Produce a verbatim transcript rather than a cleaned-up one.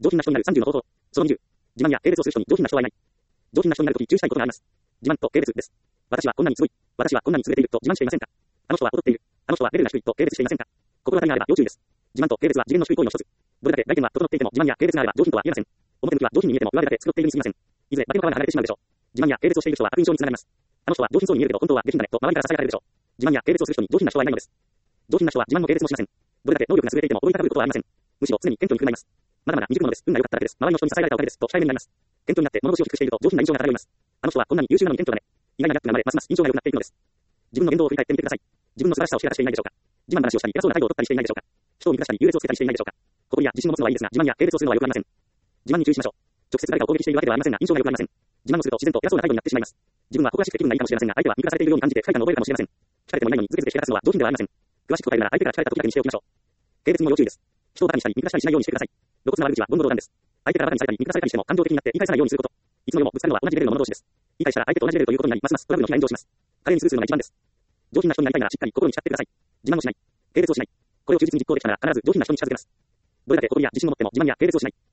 上品な人になるさんじゅうの方法。そのにじゅう。自慢や軽蔑をする人に上品な人はいない。上品な人になるとき注意したいことがあります。自慢と軽蔑です。私はこんなにすごい。私はこんなに優れていると自慢していませんか。あの人は劣っている。あの人はレベルが低いと軽蔑していませんか。心当たりがあれば要注意です。自慢と軽蔑は次元の低い行為の一つ。どれだけ外見は整っていても自慢や軽蔑があれば上品とは言えません。表向きは上品に見えても上辺だけ作っているにすぎません。いずれ化けの皮が剥がれてしまうでしょう。自慢や軽蔑をしている人は悪印象につながります。あの人は上品そうに見えるけど本当は下品だねと周りから囁かれるでしょう。自慢や軽蔑をする人に上品な人はいないのです。上品な人は自慢も軽蔑もしません。どれだけ能力が優れていても驚いたぶることはありません。むしろ常に謙虚に振る舞います。まだまだ未熟者です。運が良かっただけです。周りの人に支えられたおかげです。と控えめになります。謙虚になって物腰を低くしていると上品な印象が漂います。あの人はこんなに優秀なのに謙虚だね。意外なギャップが生まれ、ますます印象が良くなっていくのです。自分の言動を振り返ってみてください。自分の素晴らしさを知らかしていないでしょうか。自慢話をしたり偉そうな態度を取ったりしていないでしょうか。人を見下したり優劣をつけたりしていないでしょうか。誇りや自信を持つのはいいですが、自慢や軽蔑をするのは良くありません。自慢に注意しましょう。直接誰かを攻撃しているわけではありませんが、印象が良くありません。自慢をすると自然と偉そうな態度になってしまいます。自分は誇らしくて気分がいいかもしれませんが、相手は見下されているように感じて不快感を覚えるかもしれません。聞かれてもいないのにズケズケして出すのは上品ではありません。詳しく答えるなら相手から聞かれた時だけにしておきましょう。軽蔑にも要注意です。人をバカにしたり見下したりしないようにしてください。露骨な悪口は言語道断です。相手からバカにされたり見下されたりしても感情的になって言い返さないようにすること。いつもよりもぶつかるのは同じレベルの者同士です。言い返したら相手と同じレベルということになり、ますますトラブルの被害に移動します。彼にスルーするのが一番です。上品な人になりたいならしっかり心に誓ってください。自慢をしない。軽蔑をしない。これを忠実に実行できたなら必ず上品な人に近づけます。どれだけ誇りや自信を持っても自慢や軽蔑をしない。